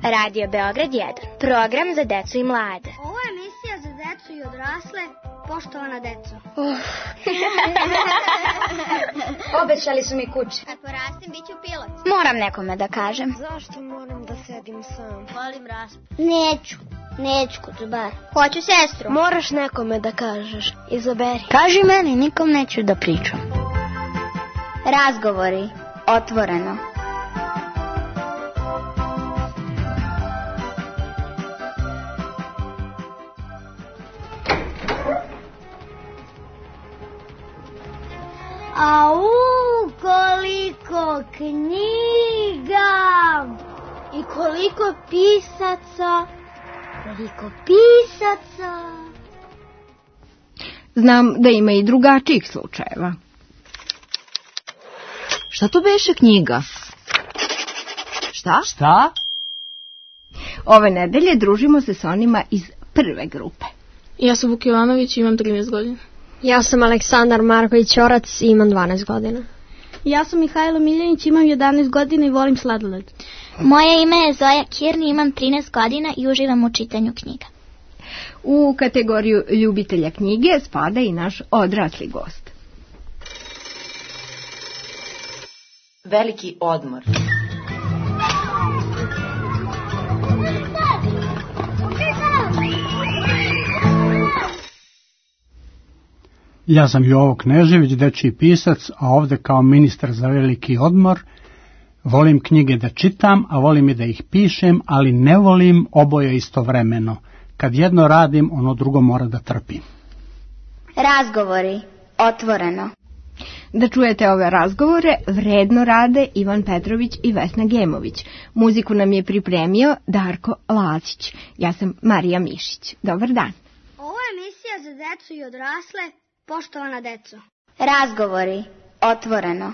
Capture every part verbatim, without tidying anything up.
Radio Beograd jedan. Program za decu i mlade. Ovo je emisija za decu i odrasle. Poštovana deco. Uh. Obećali su mi kuće. Kad porastem, bit ću pilot. Moram nekome da kažem. Zašto moram da sedim sam? Volim raspad. Neću. Neću, Kuzubar. Hoću sestru. Moraš nekome da kažeš. Izaberi. Kaži meni, nikom neću da pričam. Razgovori. Otvoreno. Au, koliko knjiga i koliko pisaca, koliko pisaca. Znam da ima i drugačijih slučajeva. Šta to beše knjiga? Šta? Šta? Ove nedelje družimo se s onima iz prve grupe. Ja sam Vuk Jovanović i imam trinaest godina. Ja sam Aleksandar Marković-Orac i imam dvanaest godina. Ja sam Mihajlo Miljanić, imam jedanaest godina i volim sladoled. Moje ime je Zoja Kirni, imam trinaest godina i uživam u čitanju knjiga. U kategoriju ljubitelja knjige spada i naš odrasli gost. Veliki odmor. Ja sam Jovo Knežević, dečiji pisac, a ovde kao ministar za veliki odmor. Volim knjige da čitam, a volim i da ih pišem, ali ne volim oboje istovremeno. Kad jedno radim, ono drugo mora da trpi. Razgovori. Otvoreno. Da čujete ove razgovore, vredno rade Ivan Petrović i Vesna Gemović. Muziku nam je pripremio Darko Lazić. Ja sam Marija Mišić. Dobar dan. Ovo je emisija za decu i odrasle. Poštovana deco. Razgovori. Otvoreno.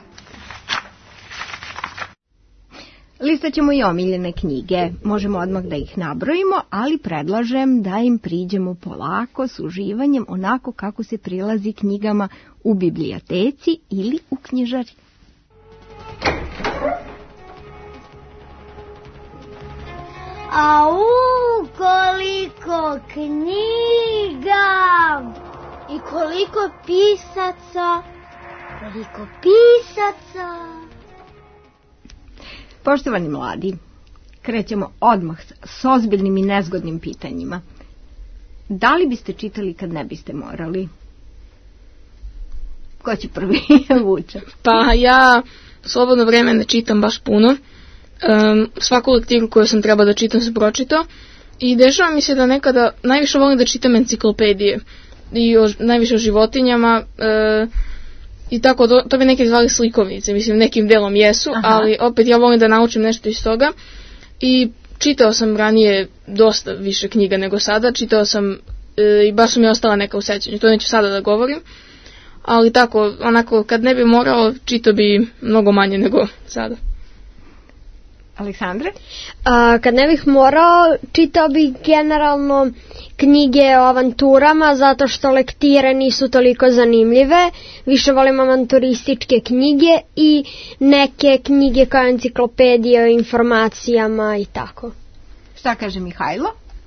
Listat ćemo i omiljene knjige. Možemo odmah da ih nabrojimo, ali predlažem da im priđemo polako, s uživanjem, onako kako se prilazi knjigama u biblioteci ili u knjižari. Au, koliko knjiga i koliko pisaca, koliko pisaca. Poštovani mladi, krećemo odmah s ozbiljnim i nezgodnim pitanjima. Da li biste čitali kad ne biste morali? Ko će prvi? Vuče. Pa ja slobodno vreme ne čitam baš puno. Um, svaku lektiru koju sam trebao da čitam sam pročitao. I dešava mi se da nekada najviše volim da čitam enciklopedije. I o, najviše o životinjama. E, I tako, to, to bi neki zvali slikovnice. Mislim, nekim delom jesu. Aha. Ali opet ja volim da naučim nešto iz toga. I čitao sam ranije dosta više knjiga nego sada. Čitao sam e, i baš su mi ostala neka u sećanju. To neću sada da govorim. Ali tako, onako, kad ne bi morao, čitao bi mnogo manje nego sada. Aleksandre? A, kad ne bih morao, čitao bih generalno knjige o avanturama, zato što lektire nisu toliko zanimljive. Više volim avanturističke knjige i neke knjige kao enciklopedije o informacijama i tako. Šta kaže Mihajlo?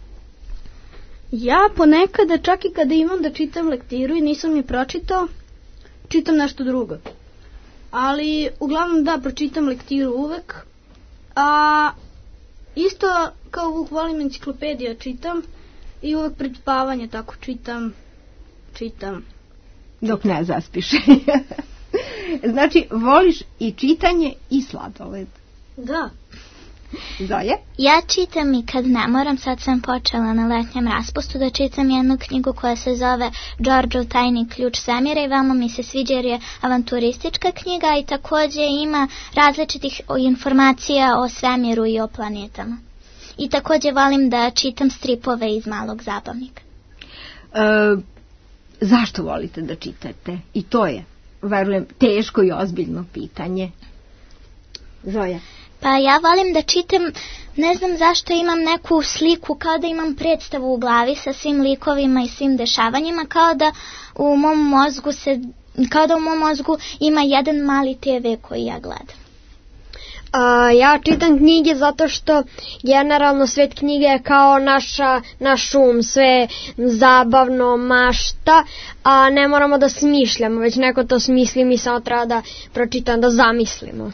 Ja ponekada, čak i kada imam da čitam lektiru i nisam je pročitao, čitam nešto drugo. Ali uglavnom da, pročitam lektiru uvek. A isto kao uvek volim enciklopedija čitam i uvek pred spavanje tako čitam, čitam. Dok ne zaspiš. Znači, voliš i čitanje i sladoled. Da. Zoje? Ja čitam i kad ne moram, sad sam počela na letnjem raspustu da čitam jednu knjigu koja se zove Đorđov tajni ključ svemira i veoma mi se sviđa jer je avanturistička knjiga i takođe ima različitih informacija o svemiru i o planetama. I takođe volim da čitam stripove iz Malog zabavnika. E, zašto volite da čitate? I to je, verujem, teško i ozbiljno pitanje. Zoja? Pa ja volim da čitam, ne znam zašto imam neku sliku, kao da imam predstavu u glavi sa svim likovima i svim dešavanjima, kao da u mom mozgu se, kao da u mom mozgu ima jedan mali te ve koji ja gledam. A, ja čitam knjige zato što generalno svet knjige je kao naša, naš um, sve zabavno, mašta, a ne moramo da smišljamo, već neko to smisli, mi samo treba da pročitam, da zamislimo.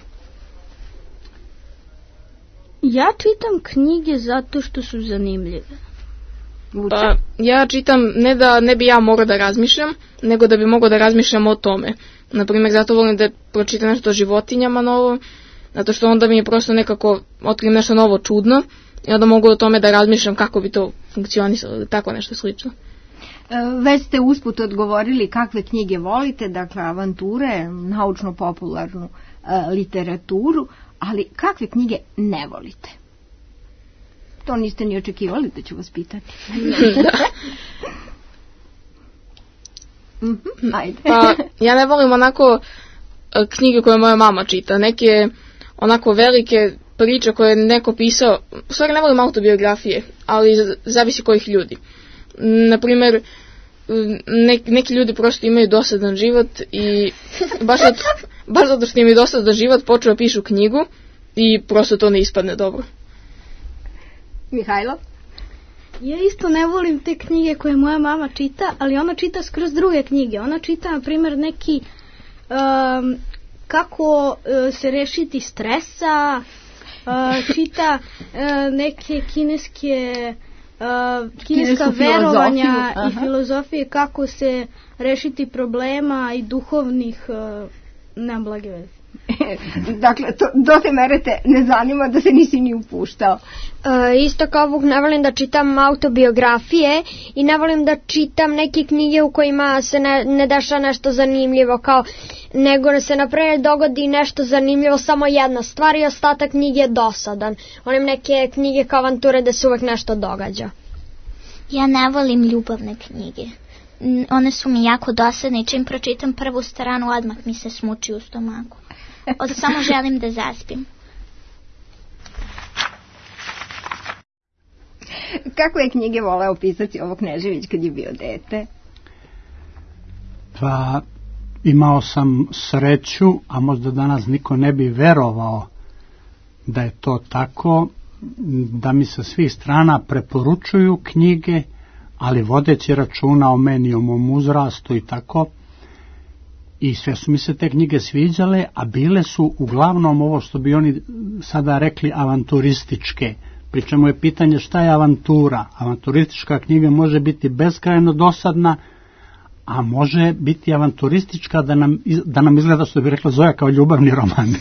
Ja čitam knjige zato što su zanimljive. Pa, ja čitam ne da ne bi ja morao da razmišljam, nego da bi mogao da razmišljam o tome. Naprimjer, zato volim da pročitam nešto o životinjama novo, zato što onda mi je prosto nekako otkrijem nešto novo čudno i onda mogu o tome da razmišljam kako bi to funkcionisalo, tako nešto slično. Već ste usput odgovorili kakve knjige volite, dakle avanture, naučno-popularnu e, literaturu, ali kakve knjige ne volite? To niste ni očekivali da ću vas pitati. mm-hmm, ajde. Pa, ja ne volim onako knjige koje moja mama čita, neke onako velike priče koje je neko pisao, u stvari ne volim autobiografije, ali zavisi kojih ljudi. Naprimjer, ne, neki ljudi prosto imaju dosadan život i baš zato, baš zato što imaju dosadan život počeo da pišu knjigu i prosto to ne ispadne dobro. Mihajlo? Ja isto ne volim te knjige koje moja mama čita, ali ona čita skroz druge knjige. Ona čita, na primjer, neki um, kako uh, se rešiti stresa, uh, čita uh, neke kineske uh, kineska verovanja i filozofije, kako se rešiti problema i duhovnih uh, nemam blage veze. Dakle, to, do te mere te ne zanima da se nisi ni upuštao. E, isto kao Vuk, ne volim da čitam autobiografije i ne volim da čitam neke knjige u kojima se ne, ne dešava nešto zanimljivo, kao nego se na primjer dogodi nešto zanimljivo, samo jedna stvar i ostatak knjige je dosadan. Volim neke knjige kao avanture da se uvek nešto događa. Ja ne volim ljubavne knjige. One su mi jako dosadne i čim pročitam prvu stranu odmah mi se smuči u stomaku. Od samo želim da zaspim. Kako je knjige voleo pisati ovo Knežević kad je bio dete? Pa imao sam sreću, a možda danas niko ne bi verovao da je to tako, da mi sa svih strana preporučuju knjige, ali vodeći računa o meni, o mom uzrastu i tako. I sve su mi se te knjige sviđale, a bile su uglavnom ovo što bi oni sada rekli avanturističke. Pri čemu je pitanje šta je avantura. Avanturistička knjiga može biti beskrajno dosadna, a može biti avanturistička da nam, da nam izgleda, što bi rekla Zoja, kao ljubavni roman.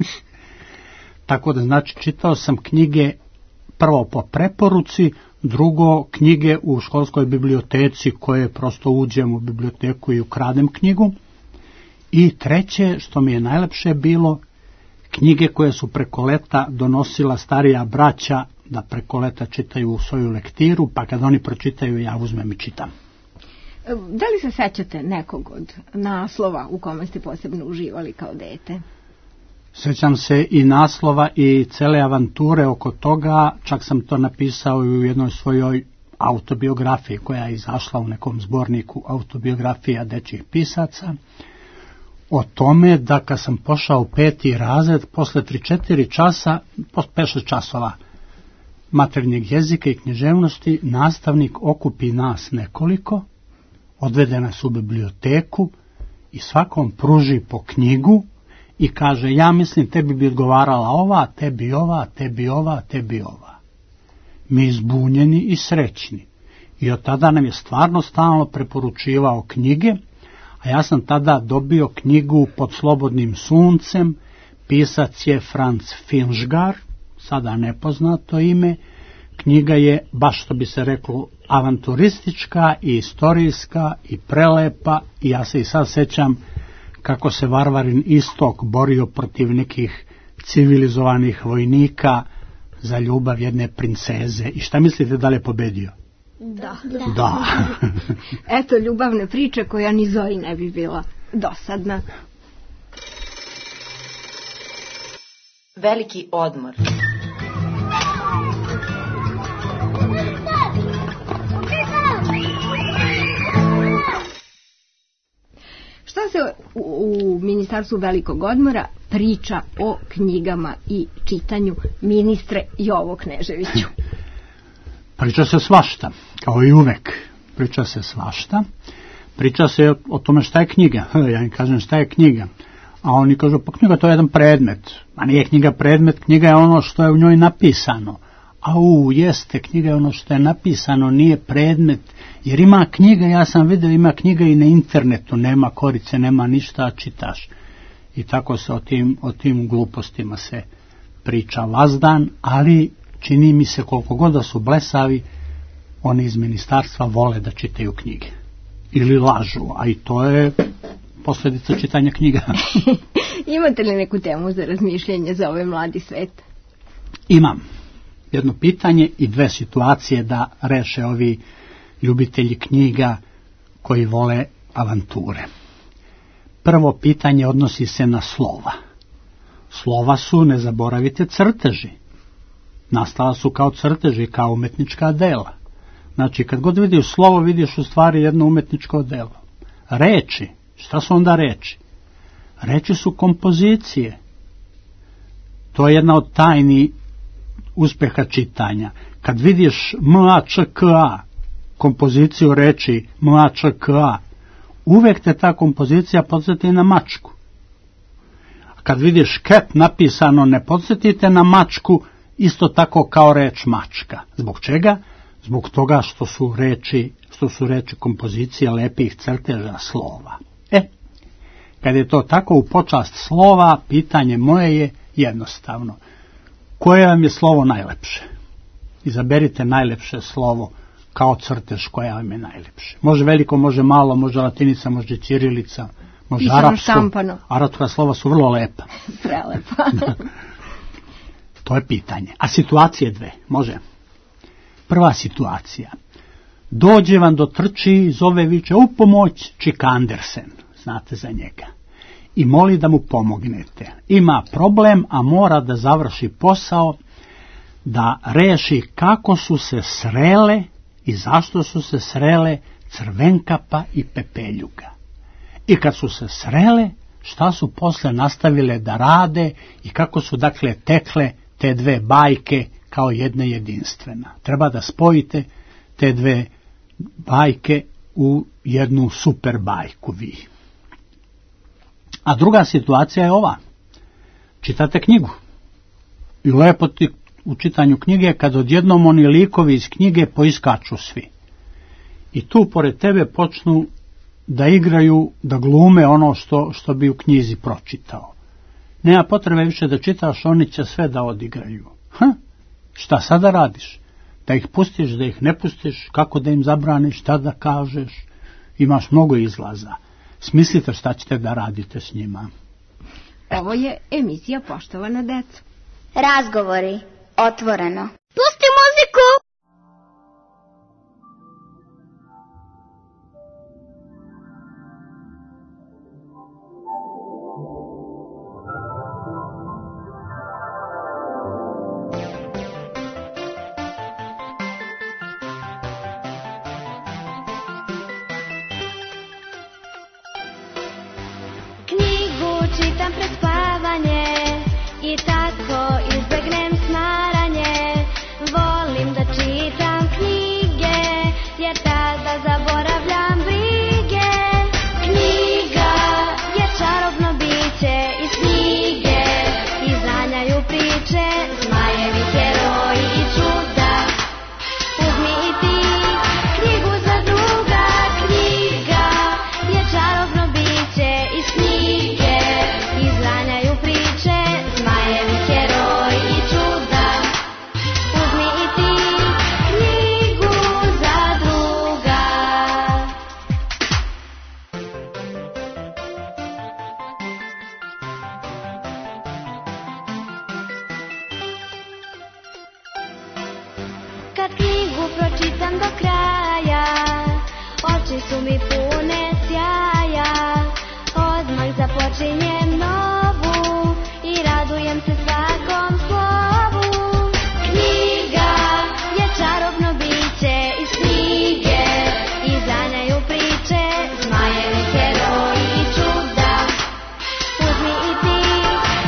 Tako da, znači, čitao sam knjige prvo po preporuci, drugo knjige u školskoj biblioteci koje prosto uđem u biblioteku i ukradem knjigu. I treće, što mi je najlepše bilo, knjige koje su preko leta donosila starija braća da preko leta čitaju u svoju lektiru, pa kad oni pročitaju ja uzmem i čitam. Da li se sećate nekog od naslova u kome ste posebno uživali kao dete? Sećam se i naslova i cele avanture oko toga, čak sam to napisao i u jednoj svojoj autobiografiji koja je izašla u nekom zborniku autobiografija dečjih pisaca, o tome da kad sam pošao u peti razred, posle tri četiri časa, posle pet šest časova maternjeg jezika i književnosti, nastavnik okupi nas nekoliko, odvede nas u biblioteku i svakom pruži po knjigu i kaže, ja mislim tebi bi odgovarala ova, tebi ova, tebi ova, tebi ova. Mi izbunjeni i srećni. I od tada nam je stvarno stalno preporučivao knjige, a ja sam tada dobio knjigu Pod slobodnim suncem, pisac je Franz Finžgar, sada nepoznato ime. Knjiga je, baš što bi se reklo, avanturistička i istorijska i prelepa, i ja se i sad sećam kako se Varvarin Istok borio protiv nekih civilizovanih vojnika za ljubav jedne princeze. I šta mislite da li je pobedio? Da. Da. da. Eto ljubavne priče koja ni Zoji ne bi bila dosadna. Veliki odmor. Šta se u, u Ministarstvu velikog odmora priča o knjigama i čitanju, ministre Jovo Kneževiću? Priča se svašta, kao i uvek. Priča se svašta. Priča se o tome šta je knjiga. Ja im kažem šta je knjiga. A oni kažu, pa knjiga to je jedan predmet. A nije knjiga predmet, knjiga je ono što je u njoj napisano. A u, jeste, knjiga je ono što je napisano, nije predmet. Jer ima knjiga, ja sam vidio, ima knjiga i na internetu, nema korice, nema ništa, čitaš. I tako se o tim, o tim glupostima se priča vazdan, ali čini mi se koliko god da su blesavi, oni iz ministarstva vole da čitaju knjige. Ili lažu, a i to je posljedica čitanja knjiga. Imate li neku temu za razmišljanje za ovaj mladi svet? Imam jedno pitanje i dve situacije da reše ovi ljubitelji knjiga koji vole avanture. Prvo pitanje odnosi se na slova. Slova su, ne zaboravite, crteži. Nastala su kao crteži, kao umetnička dela. Znači, kad god vidiš slovo, vidiš u stvari jedno umetničko delo. Reči, šta su onda reči? Reči su kompozicije. To je jedna od tajni uspjeha čitanja. Kad vidiš M A Č K A, kompoziciju reči M A Č K A, uvek te ta kompozicija podsjeti na mačku. Kad vidiš cat napisano, ne podsjetite na mačku, isto tako kao reč mačka. Zbog čega? Zbog toga što su reči, što su reči kompozicije lepih crteža slova. E, kad je to tako u počast slova, pitanje moje je jednostavno. Koje vam je slovo najlepše? Izaberite najlepše slovo kao crtež koja vam je najlepše. Može veliko, može malo, može latinica, može ćirilica, može arapsko. Arapska slova su vrlo lepa. Prelepa. To je pitanje. A situacije dve, može? Prva situacija. Dođe vam do trči, zove, viče, u pomoć Čik Andersen, znate za njega, i moli da mu pomognete. Ima problem, a mora da završi posao, da reši kako su se srele i zašto su se srele Crvenkapa i Pepeljuga. I kad su se srele, šta su posle nastavile da rade i kako su dakle tekle te dve bajke kao jedna jedinstvena. Treba da spojite te dve bajke u jednu super bajku vi. A druga situacija je ova. Čitate knjigu. I lepo ti u čitanju knjige kad odjednom oni likovi iz knjige poiskaču svi. I tu pored tebe počnu da igraju, da glume ono što, što bi u knjizi pročitao. Nema potrebe više da čitaš, oni će sve da odigraju. Ha? Šta sada radiš? Da ih pustiš, da ih ne pustiš, kako da im zabraniš, šta da kažeš? Imaš mnogo izlaza. Smislite šta ćete da radite s njima. Ovo je emisija Poštovana deca. Razgovori. Otvoreno. Pusti muziku! Čitam pred spavanje i tako izbegnem smaranje. Volim da čitam knjige jer tada zaboravljam brige. Knjiga je čarobno biće iz knjige izanjaju priče, zmajevi heroji i čuda. Uzmi i ti knjigu za druga. Knjiga je čarobno biće iz knjige izanjaju priče, zmajevi heroji i čuda. Uzmi i ti knjigu za druga. Kad knjigu pročitam do kraja, oči su mi pune sjaja. Odmah započinjem novu i radujem se svakom slovu. Knjiga je čarobno biće iz knjige izanjaju priče, zmajevi heroji i čuda. Uzmi i ti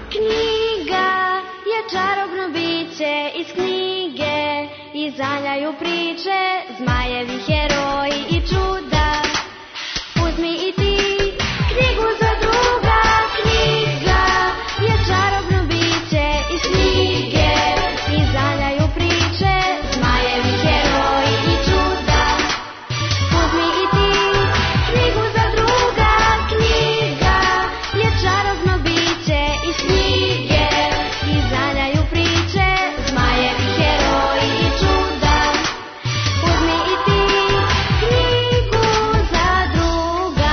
Knjiga je čarobno biće iz knjige i zanjaju priče, zmajevi heroji i čuda. Uzmi i ti knjigu za druga, knjiga je čarobno biće iz knjige i zanjaju priče, zmajevi heroji i čuda. Uzmi i ti knjigu za druga, knjiga je čarobno biće iz knjige i zanjaju priče, zmajevi heroji i čuda. Uzmi i ti knjigu za druga.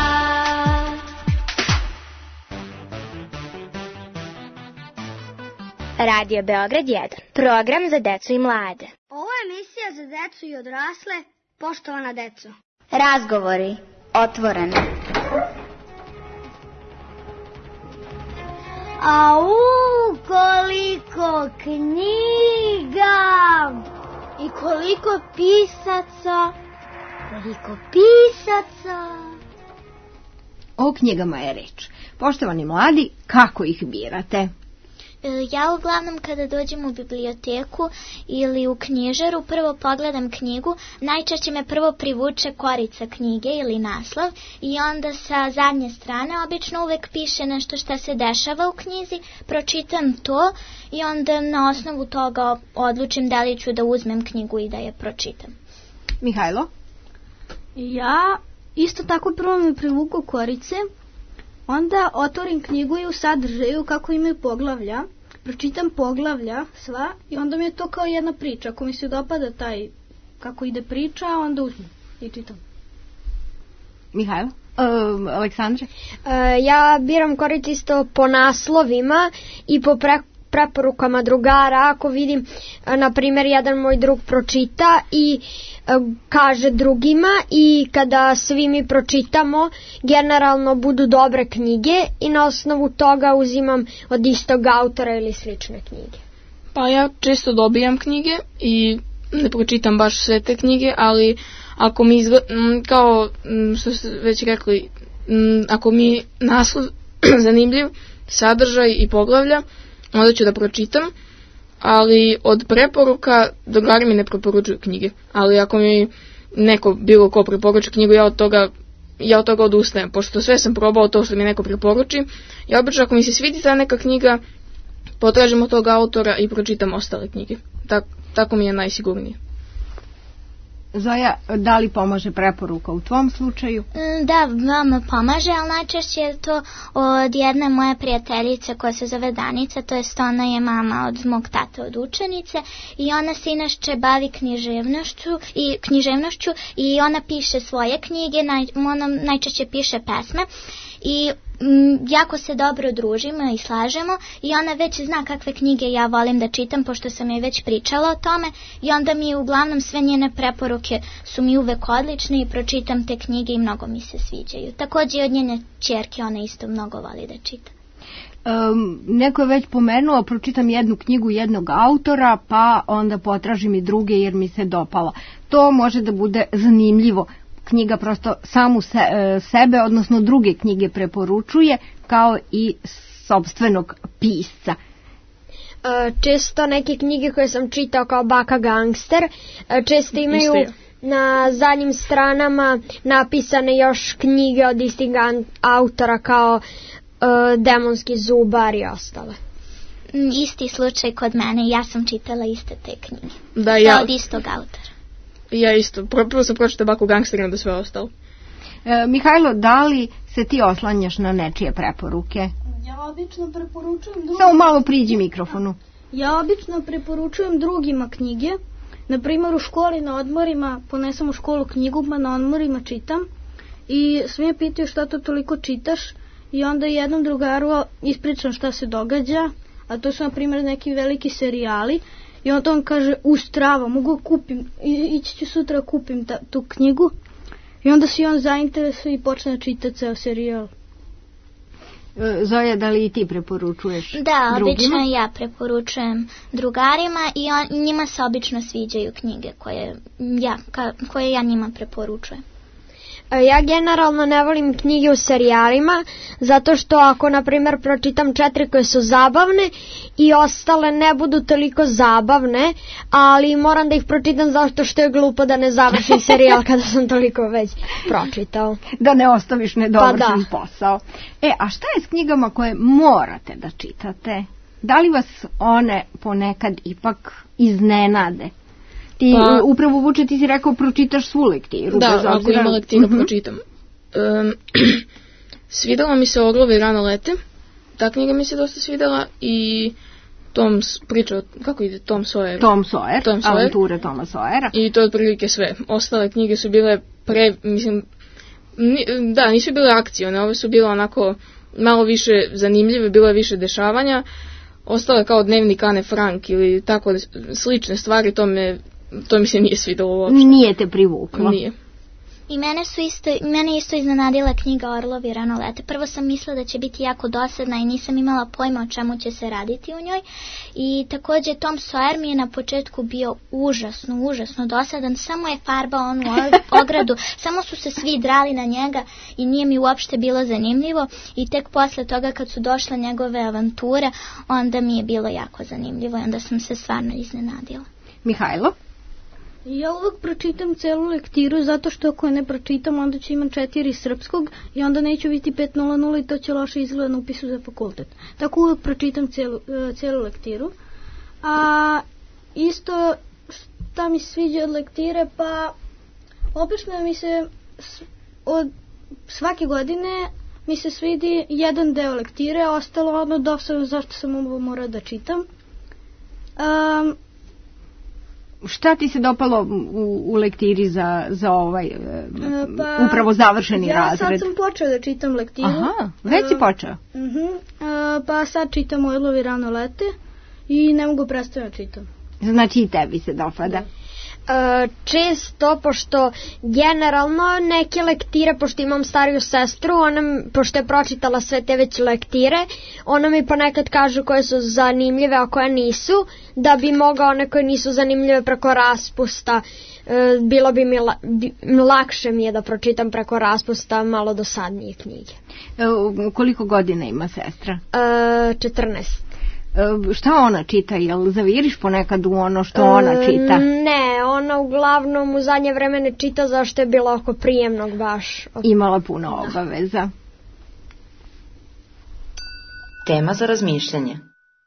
Radio Beograd jedan. Program za decu i mlade. Ovo je emisija za decu i odrasle, poštovana deco. Razgovori otvoreno. Au, koliko knjiga! I koliko pisaca! Koliko pisaca! O knjigama je reč. Poštovani mladi, kako ih birate? Ja uglavnom kada dođem u biblioteku ili u knjižaru prvo pogledam knjigu, najčešće me prvo privuče korica knjige ili naslov i onda sa zadnje strane obično uvek piše nešto šta se dešava u knjizi, pročitam to i onda na osnovu toga odlučim da li ću da uzmem knjigu i da je pročitam. Mihajlo? Ja isto tako prvo me privuku korice, onda otvorim knjigu i u sadržaju kako imaju poglavlja, pročitam poglavlja sva i onda mi je to kao jedna priča. Ako mi se dopada taj kako ide priča, onda uzmem i čitam. Mihajlo? Uh, Aleksandre? Uh, ja biram korice isto po naslovima i po pre preporukama drugara. Ako vidim, na primjer, jedan moj drug pročita i kaže drugima i kada svi mi pročitamo, generalno budu dobre knjige i na osnovu toga uzimam od istog autora ili slične knjige. Pa ja često dobijam knjige i ne pročitam baš sve te knjige, ali ako mi izgleda, kao što ste već rekli, ako mi naslov zanimljiv, sadržaj i poglavlja, onda ću da pročitam, ali od preporuka drugari mi ne preporučuju knjige. Ali ako mi neko bilo ko preporučuje knjigu, ja od toga ja od toga odustajem, pošto sve sam probao to što mi neko preporuči. Ja obično ako mi se svidi ta neka knjiga, potražim od tog autora i pročitam ostale knjige. Tak, tako mi je najsigurnije. Zoja, da li pomaže preporuka u tvom slučaju? Da, veoma pomaže, ali najčešće je to od jedne moje prijateljice koja se zove Danica, to jest ona je mama od mog tate od učenice i ona se inače bavi književnošću i, književnošću i ona piše svoje knjige, naj, ona najčešće piše pesme i m, jako se dobro družimo i slažemo i ona već zna kakve knjige ja volim da čitam pošto sam joj već pričala o tome i onda mi uglavnom sve njene preporuke su mi uvek odlične i pročitam te knjige i mnogo mi se sviđaju. Također i od njene ćerke ona isto mnogo voli da čita. Um, neko je već pomenuo, pročitam jednu knjigu jednog autora pa onda potražim i druge jer mi se dopala. To može da bude zanimljivo. Knjiga prosto samu se, e, sebe, odnosno druge knjige preporučuje, kao i sopstvenog pisca. E, često neke knjige koje sam čitao kao Baka gangster, e, često imaju na zadnjim stranama napisane još knjige od istih autora kao e, Demonski zubar i ostale. Isti slučaj kod mene, ja sam čitala iste te knjige. Da, ja... od istog autora. Ja isto, prvo sam pročitao Baku gangstera i onda sve ostalo. E, Mihajlo, da li se ti oslanjaš na nečije preporuke? Ja obično preporučujem drugima. Samo malo priđi mikrofonu. Ja obično preporučujem drugima knjige. Na primjer u školi na odmorima ponesem u školu knjigu, pa na odmorima čitam. I svi me pitaju šta to toliko čitaš. I onda jednom drugaru ispričam šta se događa. A to su na primjer neki veliki serijali. I onda on kaže, u strava, mogu kupim, ići ću sutra kupim ta, tu knjigu. I onda se on zainteresuje i počne čitati ceo serijal. Zoja, da li i ti preporučuješ Da, drugima? obično ja preporučujem drugarima i on, njima se obično sviđaju knjige koje ja, ka, koje ja njima preporučujem. Ja generalno ne volim knjige u serijalima, zato što ako, na primjer, pročitam četiri koje su zabavne i ostale ne budu toliko zabavne, ali moram da ih pročitam zato što je glupo da ne završim serijal kada sam toliko već pročitao. Da ne ostaviš nedovršen pa posao. E, a šta je s knjigama koje morate da čitate? Da li vas one ponekad ipak iznenade? Ti, pa, upravo Vuče, ti si rekao pročitaš svu lektiru. Da, ako obzira... ima lektira, uh-huh. pročitam. Um, svidela mi se Orlovi rano lete. Ta knjiga mi se dosta svidela. I Tom, priča, kako ide, Tom Sawyer. Tom Sawyer, Tom Sawyer. Avanture Toma Sawyera. I to je otprilike sve. Ostale knjige su bile pre, mislim, ni, da, nisu bile akcione. Ove su bile onako malo više zanimljive, bilo je više dešavanja. Ostale kao Dnevnik Ane Frank ili tako slične stvari, to me to mi se nije svidelo uopšte. Nije te privuklo? Nije. I mene su isto, mene isto iznenadila knjiga Orlovi rano lete. Prvo sam mislila da će biti jako dosadna i nisam imala pojma o čemu će se raditi u njoj. I također Tom Sawyer mi je na početku bio užasno, užasno dosadan. Samo je farbao onu ogradu, samo su se svi drali na njega i nije mi uopšte bilo zanimljivo. I tek posle toga kad su došle njegove avanture, onda mi je bilo jako zanimljivo i onda sam se stvarno iznenadila. Mihajlo? Ja uvek pročitam celu lektiru, zato što ako je ne pročitam, onda ću imam četiri srpskog i onda neću biti pet nula nula i to će loše izgleda na upisu za fakultet. Tako uvek pročitam celu, celu lektiru. A isto šta mi sviđa od lektire, pa obično mi se od svake godine mi se svidi jedan deo lektire, a ostalo ono dosadno zašto sam ovo morao da čitam. Um, Šta ti se dopalo u, u lektiri za, za ovaj pa, upravo završeni ja razred? Ja sad sam počeo da čitam lektiru. Aha, već si počeo? Uh, uh-huh, uh, pa sad čitam Orlovi rano lete i ne mogu prestati da čitam. Znači i tebi se dopada? Uh, često, pošto generalno neke lektire, pošto imam stariju sestru, ona, pošto je pročitala sve te već lektire, ona mi ponekad kažu koje su zanimljive, a koje nisu, da bi mogao one koje nisu zanimljive preko raspusta, uh, bilo bi mi la, bi, lakše mi je da pročitam preko raspusta malo dosadnije knjige. Uh, koliko godina ima sestra? Uh, četrnaest. Šta ona čita? Jel zaviriš ponekad u ono što ona čita? Ne, ona uglavnom u zadnje vreme ne čita zašto je bilo oko prijemnog baš. Imala puno obaveza. Tema za razmišljanje.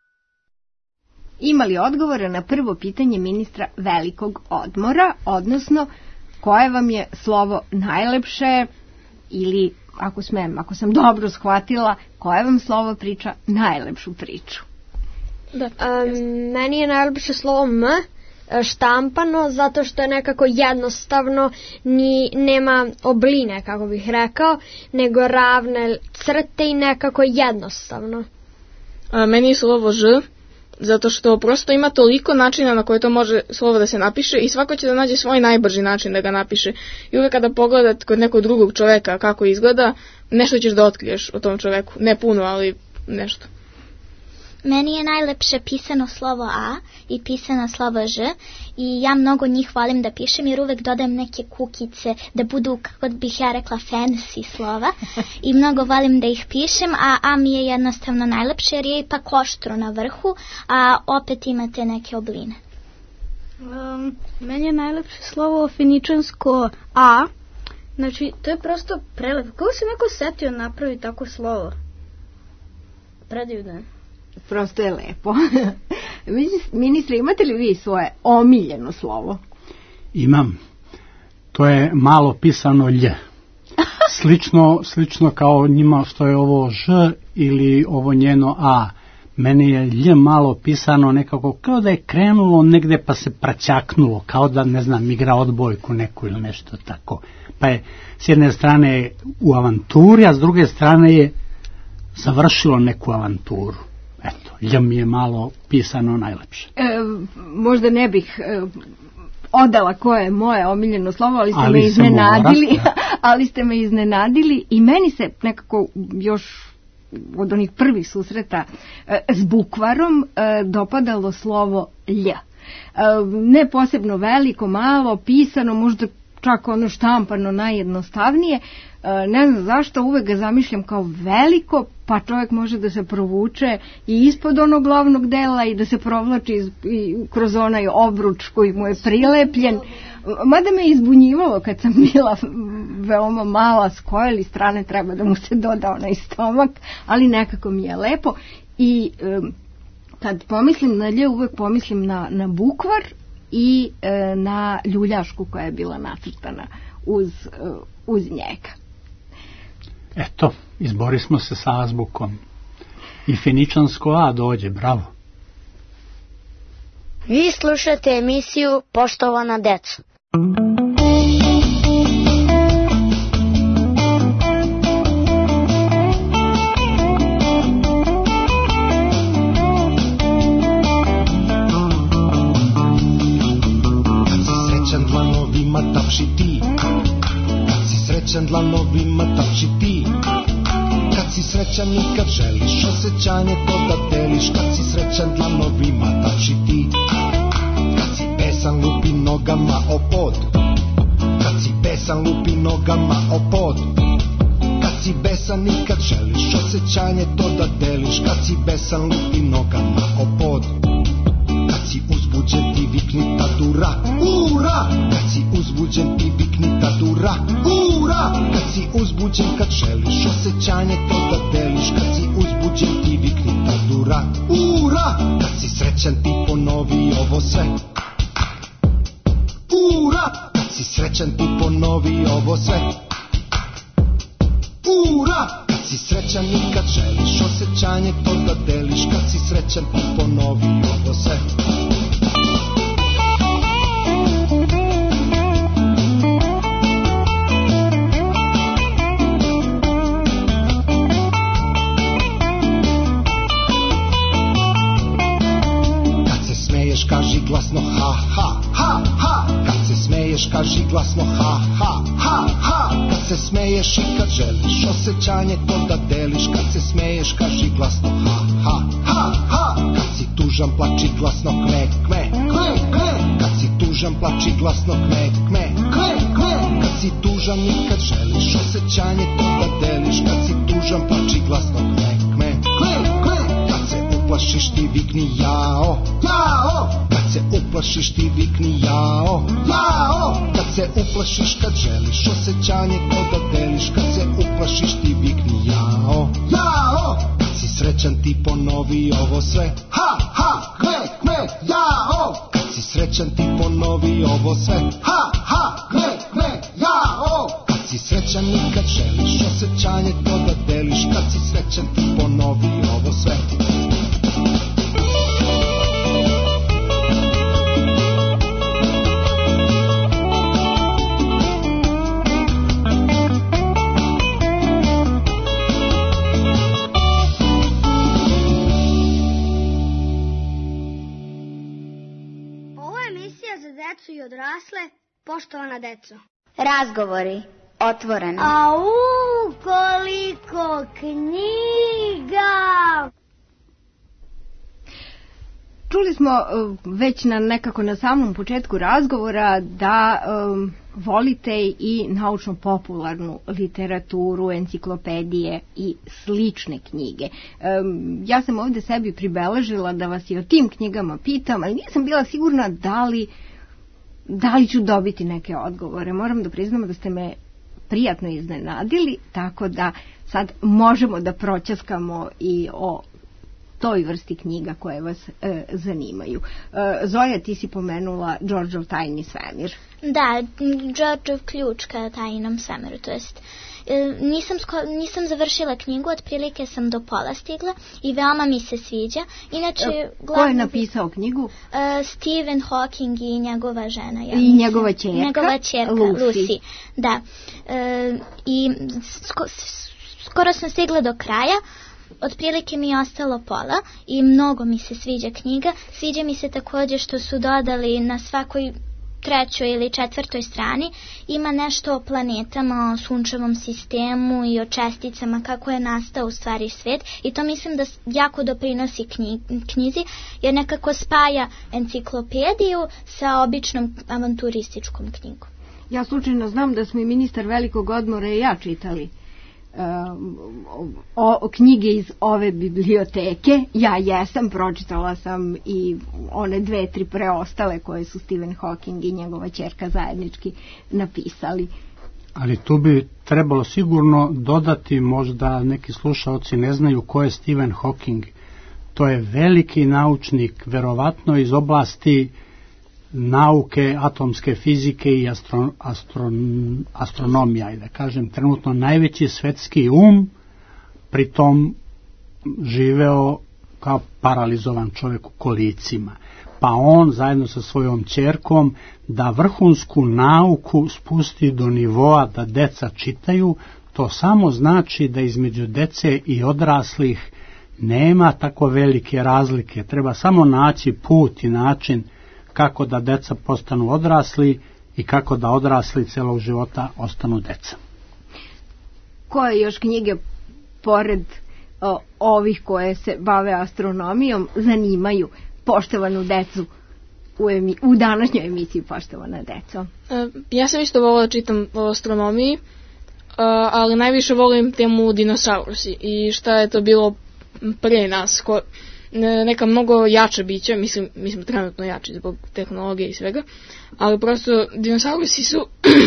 Ima li odgovore na prvo pitanje ministra velikog odmora, odnosno koje vam je slovo najlepše ili, ako smem, ako sam dobro shvatila, koje vam slovo priča najlepšu priču? Da, um, meni je najljepše slovo M, štampano, zato što je nekako jednostavno, ni, nema obline, kako bih rekao, nego ravne crte i nekako jednostavno. A, meni je slovo Ž, zato što prosto ima toliko načina na koje to može slovo da se napiše i svako će da nađe svoj najbrži način da ga napiše. I uvek kada pogledat kod nekog drugog čoveka kako izgleda, nešto ćeš da otkriješ o tom čoveku. Ne puno, ali nešto. Meni je najlepše pisano slovo A i pisano slovo Ž i ja mnogo njih volim da pišem jer uvek dodajem neke kukice da budu, kako bih ja rekla, fancy slova i mnogo volim da ih pišem, a A mi je jednostavno najlepše jer je ipak oštro na vrhu, a opet imate neke obline. Um, meni je najlepše slovo feničansko A, znači to je prosto prelepo. Kako se neko setio napravi tako slovo? Predivno je. Prosto je lepo. Ministre, imate li vi svoje omiljeno slovo? Imam. To je malo pisano lj. Slično, slično kao njima što je ovo ž ili ovo njeno a. Meni je lj malo pisano nekako kao da je krenulo negde pa se praćaknulo, kao da, ne znam, igra odbojku neku ili nešto tako. Pa je s jedne strane u avanturi, a s druge strane je završilo neku avanturu. Eto, lj mi je malo pisano najlepše. E, možda ne bih e, odala koje je moje omiljeno slovo, ali ste ali me iznenadili. Mora, ali ste me iznenadili i meni se nekako još od onih prvih susreta e, s bukvarom e, dopadalo slovo lj. E, ne posebno veliko, malo, pisano, možda čak ono štampano najjednostavnije. Ne znam zašto, uvek ga zamišljam kao veliko, pa čovjek može da se provuče i ispod onog glavnog dela i da se provlači iz, i kroz onaj obruč koji mu je prilepljen. Mada me izbunjivalo kad sam bila veoma mala, s koje li strane treba da mu se doda onaj stomak, ali nekako mi je lepo. I um, kad pomislim na lje, uvek pomislim na, na bukvar i e, na ljuljašku koja je bila nacrtana uz, e, uz njega. Eto, izborismo se sa azbukom. I Feničansko A dođe, bravo. Vi slušate emisiju Poštovana deco. Tapši ti, kad si srećan dlanovima tapši ti, kad si srećan i kad želiš osjećanje to da deliš, kad si srećan dlanovima tapši ti, kad si besan lupi nogama o pod, kad si besan lupi nogama o pod, kad si besan i kad želiš osjećanje to da deliš, kad si besan lupi nogama o pod, kad si uzbuđen ti vikni tadura, ura! Kad si uzbuđen ti vikni tadura, ura! Kad si uzbuđen kad želiš osjećanje to da deliš, kad si uzbuđen ti vikni tadura, ura! Kad si srećan ti ponovi ovo sve, ura! Kad si srećan ti ponovi ovo sve, ura! Kad si srećan i kad želiš osjećanje to da deliš, kad si srećan ti ponovi ovo sve. Kaži glasno ha, ha, ha, ha. Kad se smeješ, kaži glasno ha, ha, ha, ha. Kad se smeješ i kad želiš osjećanje to da deliš, kad se smeješ, kaži glasno ha, ha, ha, ha. Kad si tužan, plači glasno kme, kme, kme, kme. Kad si tužan, plači glasno kme, kme, kme, kme. Kad si tužan i kad želiš osjećanje to da deliš, kad si tužan, plači glasno kme, kme, kme, kme. Kad se uplašiš ti vikni jao, jao. Kad se uplašiš ti vikni jao, jao. Kad se uplašiš kad želiš osjećanje to da deliš, kad se uplašiš ti vikni jao, jao. Kad si srećan ti ponovi ovo sve, ha, ha, kme, kme, jao. Kad si srećan ti ponovi ovo sve, ha, ha, kme, kme, jao. Kad si srećan i kad želiš osjećanje to da deliš, kad si srećan ti ponovi ovo sve. Decu i odrasle, poštovana deco. Razgovori, otvoreno. Au, koliko knjiga! Čuli smo uh, već na nekako na samom početku razgovora da um, volite i naučno-popularnu literaturu, enciklopedije i slične knjige. Um, ja sam ovdje sebi pribeležila da vas i o tim knjigama pitam, ali nisam bila sigurna da li da li ću dobiti neke odgovore. Moram da priznam da ste me prijatno iznenadili, tako da sad možemo da proćaskamo i o toj vrsti knjiga koje vas e, zanimaju. E, Zoja, ti si pomenula Đorđov tajni svemir. Da, Đorđov ključ ka tajnom svemiru, to jest Nisam, nisam završila knjigu, otprilike sam do pola stigla i veoma mi se sviđa. Inače, ko je napisao knjigu? Uh, Stephen Hawking i njegova žena. Ja I mislim. njegova ćerka? Njegova ćerka, Lucy. Lucy. Da. Uh, I sko, skoro sam stigla do kraja. Otprilike mi je ostalo pola i mnogo mi se sviđa knjiga. Sviđa mi se također što su dodali na svakoj trećoj ili četvrtoj strani ima nešto o planetama, o sunčevom sistemu i o česticama, kako je nastao u stvari svet, i to mislim da jako doprinosi knjizi, jer nekako spaja enciklopediju sa običnom avanturističkom knjigom. Ja slučajno znam da smo i Ministar velikog odmora i ja čitali o, o knjige iz ove biblioteke. Ja jesam, pročitala sam i one dve, tri preostale koje su Stephen Hawking i njegova ćerka zajednički napisali. Ali tu bi trebalo sigurno dodati, možda neki slušaoci ne znaju ko je Stephen Hawking. To je veliki naučnik, verovatno iz oblasti nauke, atomske fizike i astro, astro, astronomija, i da kažem, trenutno najveći svetski um, pritom živeo kao paralizovan čovjek u kolicima. Pa on zajedno sa svojom ćerkom da vrhunsku nauku spusti do nivoa da deca čitaju, to samo znači da između dece i odraslih nema tako velike razlike. Treba samo naći put i način kako da deca postanu odrasli i kako da odrasli celog života ostanu deca. Koje još knjige, pored o, ovih koje se bave astronomijom, zanimaju poštovanu decu u, emi, u današnjoj emisiji Poštovana deco? Ja sam isto volila da čitam o astronomiji, ali najviše volim temu dinosaurusi i šta je to bilo pre nas, ko, neka mnogo jača bića, mislim, mi smo trenutno jači zbog tehnologije i svega, ali prosto dinosaurusi su,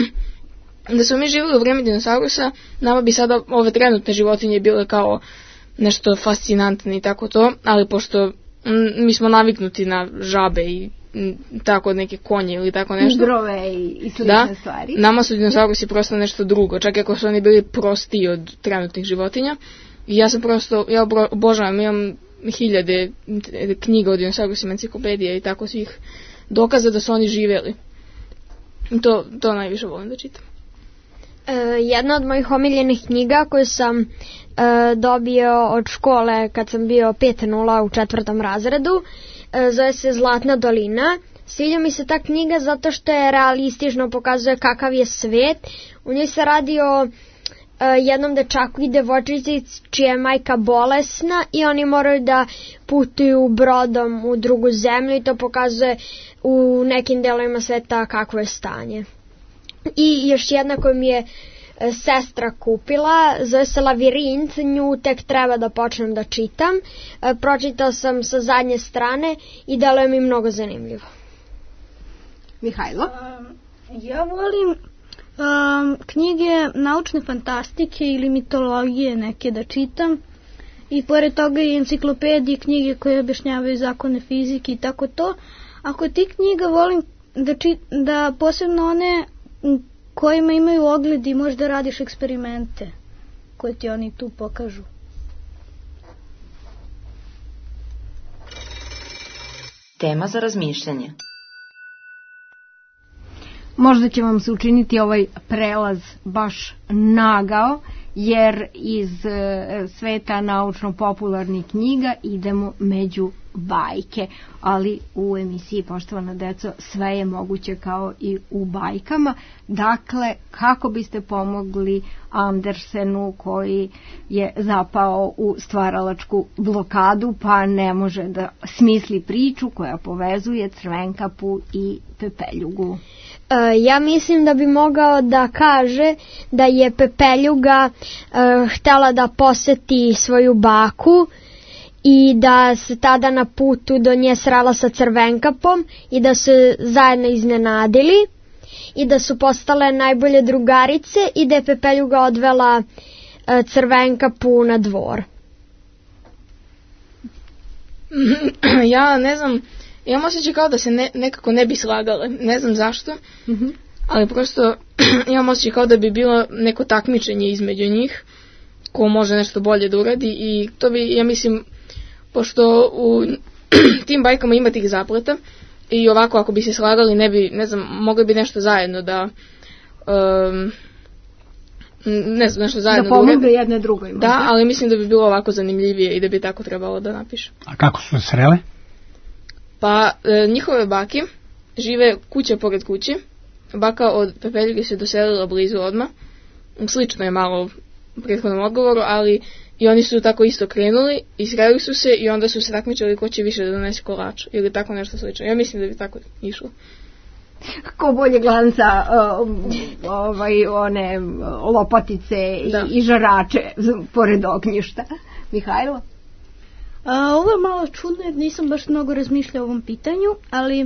da smo mi živjeli u vreme dinosaurusa, nama bi sada ove trenutne životinje bile kao nešto fascinantne i tako to, ali pošto m, mi smo naviknuti na žabe i m, tako neke konje ili tako nešto. Igrove i, i slične da, stvari. Nama su dinosaurusi prosto nešto drugo, čak i ako su oni bili prostiji od trenutnih životinja. I ja sam prosto, ja obožavam, imam hiljade knjiga o dinosaurusima, enciklopedija i tako svih dokaza da su oni živjeli. To, to najviše volim da čitam. E, jedna od mojih omiljenih knjiga koju sam e, dobio od škole kad sam bio pet nula u četvrtom razredu, e, zove se Zlatna dolina. Sviđa mi se ta knjiga zato što je realistično, pokazuje kakav je svet. U njoj se radi o jednom dečaku i devojčici čija je majka bolesna i oni moraju da putuju brodom u drugu zemlju i to pokazuje u nekim delovima sveta kakvo je stanje. I još jedna koju mi je sestra kupila, zove se Lavirint, nju tek treba da počnem da čitam. Pročitao sam sa zadnje strane i deluje mi mnogo zanimljivo. Mihajlo? Um, ja volim Um, knjige naučne fantastike ili mitologije neke da čitam i pored toga i enciklopedije, knjige koje objašnjavaju zakone fizike i tako to. Ako ti knjiga volim da, čit, da posebno one kojima imaju ogled i možda radiš eksperimente koje ti oni tu pokažu. Tema za razmišljanje. Možda će vam se učiniti ovaj prelaz baš nagao, jer iz e, sveta naučno-popularnih knjiga idemo među bajke, ali u emisiji Poštovana deco sve je moguće kao i u bajkama. Dakle, kako biste pomogli Andersenu koji je zapao u stvaralačku blokadu pa ne može da smisli priču koja povezuje Crvenkapu i Pepeljugu? Ja mislim da bi mogao da kaže da je Pepeljuga uh, htjela da poseti svoju baku i da se tada na putu do nje srela sa Crvenkapom i da su zajedno iznenadili i da su postale najbolje drugarice i da je Pepeljuga odvela uh, Crvenkapu na dvor. Ja ne znam, imam osjećaj kao da se ne, nekako ne bi slagale, ne znam zašto, mm-hmm. ali prosto imam osjećaj kao da bi bilo neko takmičenje između njih, ko može nešto bolje da uradi i to bi, ja mislim, pošto u tim bajkama ima tih zapleta i ovako ako bi se slagali ne bi, ne znam, mogli bi nešto zajedno da, um, ne znam, nešto zajedno da pomogu jedne drugoj. Da, ali mislim da bi bilo ovako zanimljivije i da bi tako trebalo da napiše. A kako su se srele? Pa e, njihove bake žive kuća pored kuće. Baka od Pepeljuge se doselila blizu odmah. Slično je malo u prethodnom odgovoru, ali i oni su tako isto krenuli i sreli su se i onda su se takmičili ko će više da donese kolač ili tako nešto slično. Ja mislim da bi tako išlo. Ko bolje glanca ovaj, one lopatice i, i žarače pored ognjišta. Mihajlo? A, ovo je malo čudno jer nisam baš mnogo razmišljala o ovom pitanju, ali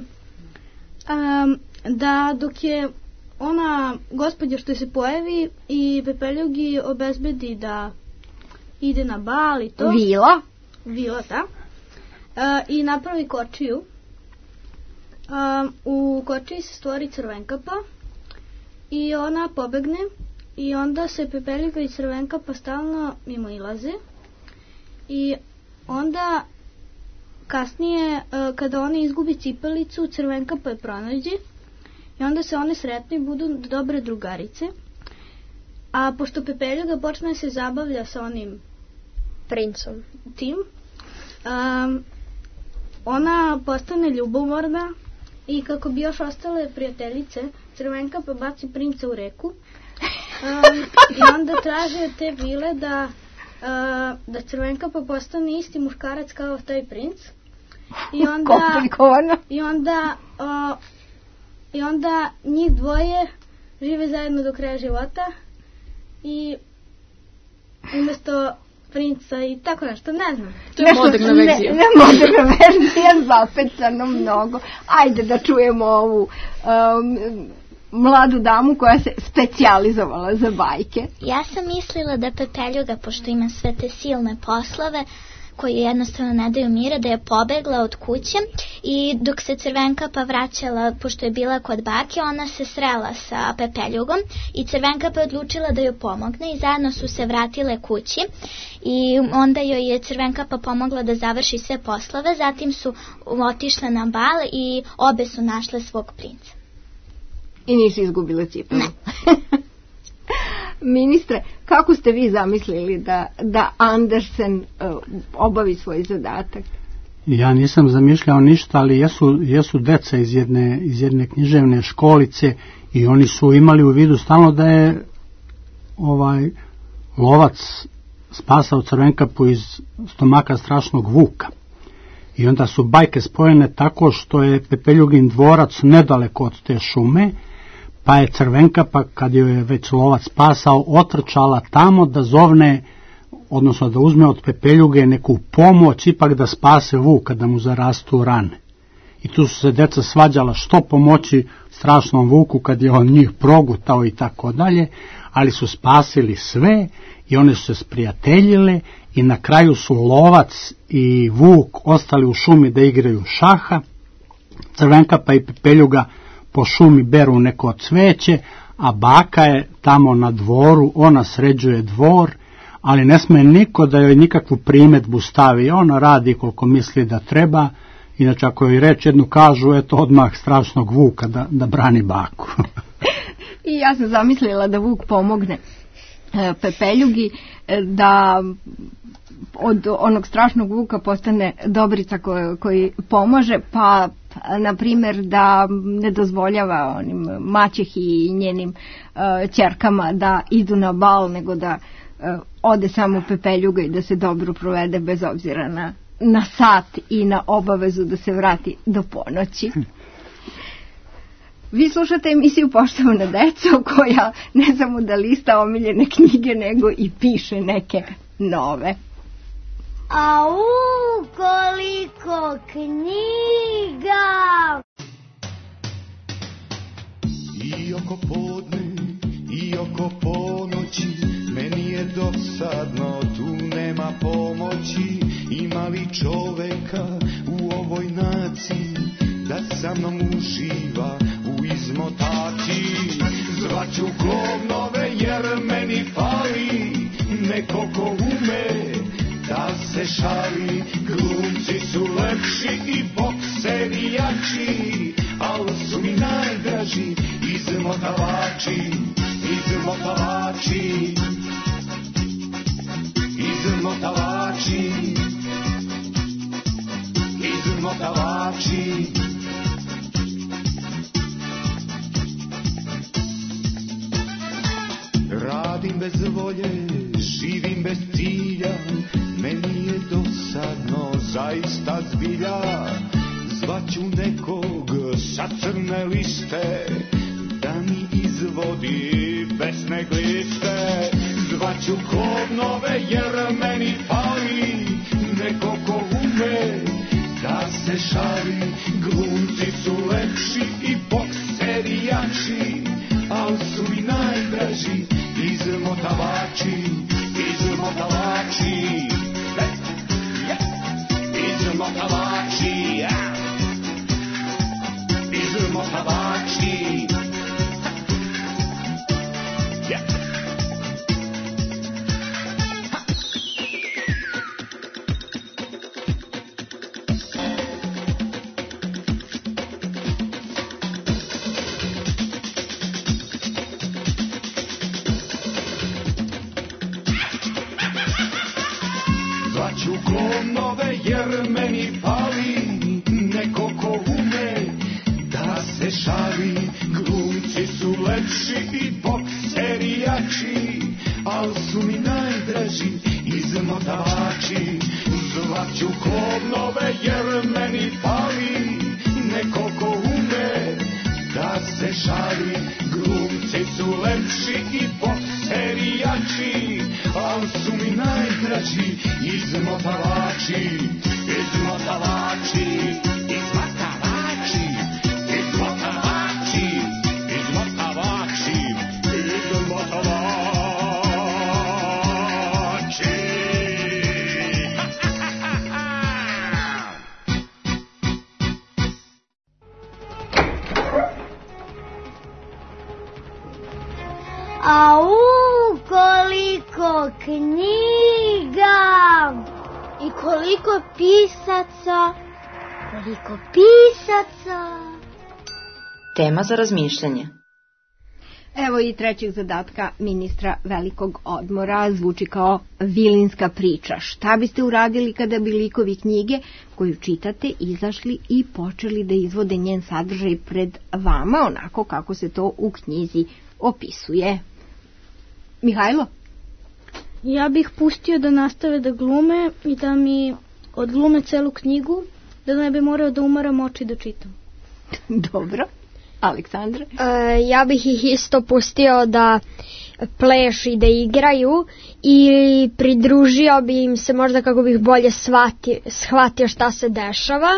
a, da dok je ona gospođa što se pojavi i Pepeljugi obezbedi da ide na bal i to. Vila. Vila, da. A, I napravi kočiju. A, u kočiji se stvori Crvenkapa i ona pobegne i onda se Pepeljuga i Crvenkapa stalno mimo ilaze i onda kasnije kada oni izgubi cipelicu Crvenkapa je pronađe i onda se one sretnu i budu dobre drugarice, a pošto Pepeljuga počne da se zabavlja sa onim princom tim, um, ona postane ljubomorna i kako bi još ostale prijateljice Crvenkapa baci princa u reku um, i onda traže od te vile da uh, da Crvenkapa postane isti muškarac kao taj princ i onda i onda uh, i onda njih dvoje žive zajedno do kraja života i umjesto princa i tako nešto, ne znam. To je moderna verzija. Ne, ne moderna verzija, zapecano mnogo. Ajde da čujemo ovu um, mladu damu koja se specijalizovala za bajke. Ja sam mislila da Pepeljuga, pošto ima sve te silne poslove koji jednostavno ne daju mira, da je pobegla od kuće i dok se Crvenkapa vraćala, pošto je bila kod bake, ona se srela sa Pepeljugom i Crvenkapa je odlučila da joj pomogne i zajedno su se vratile kući i onda joj je Crvenkapa pomogla da završi sve poslove, zatim su otišle na bal i obe su našle svog princa. I nisu izgubile cipelu. Ne. Ministre, kako ste vi zamislili da, da Andersen uh, obavi svoj zadatak? Ja nisam zamišljao ništa, ali jesu, jesu deca iz jedne, iz jedne književne školice i oni su imali u vidu stalno da je ovaj lovac spasao Crvenkapu iz stomaka strašnog vuka. I onda su bajke spojene tako što je Pepeljugin dvorac nedaleko od te šume, pa je Crvenkapa, kad joj je već lovac spasao, otrčala tamo da zovne, odnosno da uzme od Pepeljuge neku pomoć, ipak da spase vuka, da mu zarastu rane. I tu su se deca svađala što pomoći strašnom vuku kad je on njih progutao i tako dalje, ali su spasili sve i one su se sprijateljile i na kraju su lovac i vuk ostali u šumi da igraju šaha. Crvenkapa i Pepeljuga po šumi beru neko cveće, a baka je tamo na dvoru, ona sređuje dvor, ali ne sme niko da joj nikakvu primetbu stavi, ona radi koliko misli da treba, inače ako joj reč jednu kažu, eto odmah strašnog vuka da, da brani baku. I ja sam zamislila da vuk pomogne Pepeljugi, da od onog strašnog vuka postane dobrica koji, koji pomože, pa na primjer da ne dozvoljava onim maćehi i njenim uh, ćerkama da idu na bal, nego da uh, ode samo Pepeljuga i da se dobro provede bez obzira na, na sat i na obavezu da se vrati do ponoći. Vi slušate emisiju Poštovana deco, koja ne samo da lista omiljene knjige, nego i piše neke nove. Au, koliko knjiga! I oko podne, i oko ponoći, meni je dosadno, tu nema pomoći. Ima li čoveka u ovoj naciji da sa mnom uživa u izmotači? Zvaću govnove jer meni fali neko ko ume da se šali. Glumci su lepši i bokseri jači, al su mi najdraži izmotavači, izmotavači, izmotavači, izmotavači. Radim bez volje, živim bez cilja, meni je dosadno, zaista zbilja. Zvaću nekog sa crne liste, da mi izvodi besne gliste. Zvaću klovnove jer meni fali neko ko ume da se šali. Glumci su lepši i bokserijači, al su mi najdraži izmotavači, izmotavači, izmotavači, izmotavači. Zvaću klovnove jer meni fali neko ko ume da se šali. Glumci su lepši i bokserijači, al su mi najdraži izmotavači. Zvaću klovnove jer meni fali neko ko ume da se šali. Glumci su lepši i bokserijači, al su mi najdraži izmotavači, izmotavači, izmotavači, izmotavači, izmotavači, izmotavači. Au, koliko knjiga! I koliko pisaca! Koliko pisaca! Tema za razmišljanje. Evo i trećeg zadatka ministra velikog odmora, zvuči kao vilinska priča. Šta biste uradili kada bi likovi knjige koju čitate izašli i počeli da izvode njen sadržaj pred vama, onako kako se to u knjizi opisuje? Mihajlo? Ja bih pustio da nastave da glume i da mi odglume celu knjigu, da ne bi morao da umaram oči da čitam. Dobro. Aleksandra? E, ja bih ih isto pustio da plešu i da igraju i pridružio bi im se možda kako bih bolje shvatio, shvatio šta se dešava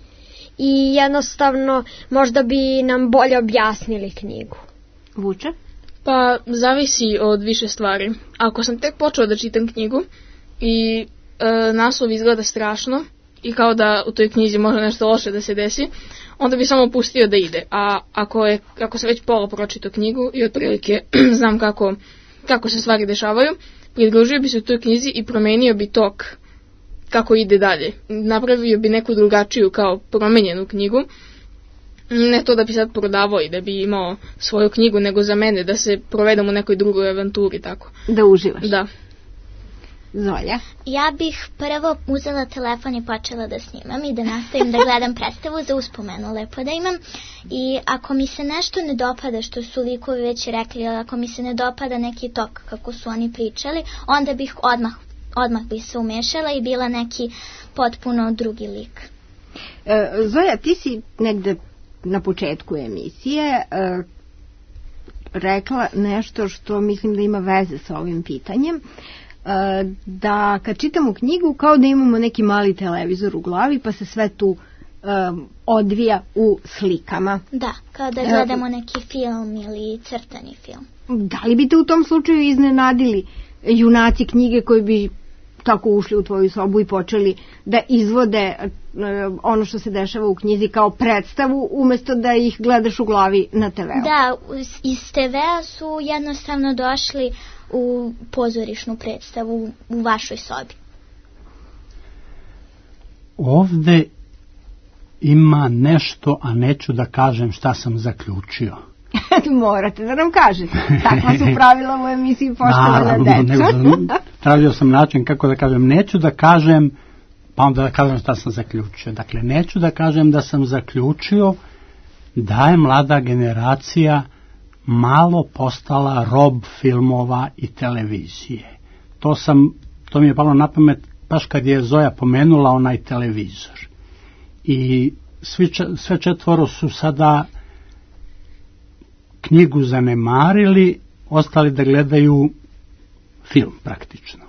i jednostavno možda bi nam bolje objasnili knjigu. Vuče? Pa zavisi od više stvari. Ako sam tek počeo da čitam knjigu i e, naslov izgleda strašno i kao da u toj knjizi može nešto loše da se desi, onda bi samo pustio da ide. A ako, je, ako sam već pola pročitao knjigu i otprilike znam kako, kako se stvari dešavaju, pridružio bi se u toj knjizi i promenio bi tok kako ide dalje. Napravio bi neku drugačiju kao promenjenu knjigu. Ne to da bi sad prodavao i da bi imao svoju knjigu, nego za mene da se provedem u nekoj drugoj avanturi, tako. Da uživaš. Da. Zolja? Ja bih prvo uzela telefon i počela da snimam i da nastavim da gledam predstavu za uspomenu, lepo da imam. I ako mi se nešto ne dopada, što su likovi već rekli, ako mi se ne dopada neki tok kako su oni pričali, onda bih odmah, odmah bih se umešala i bila neki potpuno drugi lik. E, Zoja, ti si negde na početku emisije e, rekla nešto što mislim da ima veze sa ovim pitanjem, e, da kad čitamo knjigu kao da imamo neki mali televizor u glavi pa se sve tu e, odvija u slikama. Da, kao da gledamo neki film ili crtani film. Da li bi te u tom slučaju iznenadili junaci knjige koji bi tako ušli u tvoju sobu i počeli da izvode ono što se dešava u knjizi kao predstavu umjesto da ih gledaš u glavi na te veu? Da, iz te vea su jednostavno došli u pozorišnu predstavu u vašoj sobi. Ovde ima nešto, a neću da kažem šta sam zaključio. Morate da nam kažete. Takva su pravila u emisiji Poštovana deca. Tražio sam način kako da kažem. Neću da kažem, pa onda da kažem šta sam zaključio. Dakle, neću da kažem da sam zaključio da je mlada generacija malo postala rob filmova i televizije. To sam, to mi je palo na pamet baš kad je Zoja pomenula onaj televizor. I svi, sve četvoro su sada knjigu zanemarili, ostali da gledaju film praktično.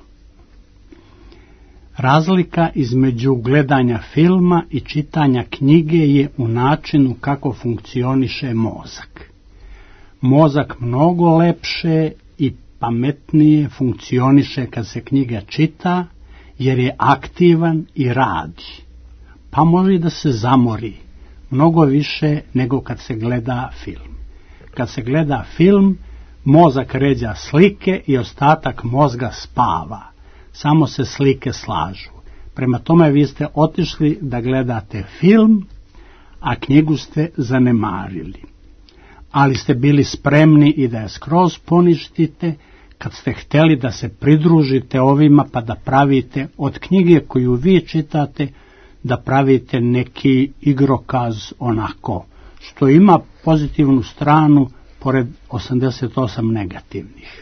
Razlika između gledanja filma i čitanja knjige je u načinu kako funkcioniše mozak. Mozak mnogo lepše i pametnije funkcioniše kad se knjiga čita, jer je aktivan i radi. Pa može da se zamori mnogo više nego kad se gleda film. Kad se gleda film, mozak ređa slike i ostatak mozga spava. Samo se slike slažu. Prema tome vi ste otišli da gledate film, a knjigu ste zanemarili. Ali ste bili spremni i da je skroz poništite kad ste htjeli da se pridružite ovima pa da pravite od knjige koju vi čitate, da pravite neki igrokaz onako, što ima pozitivnu stranu pored osamdeset osam negativnih.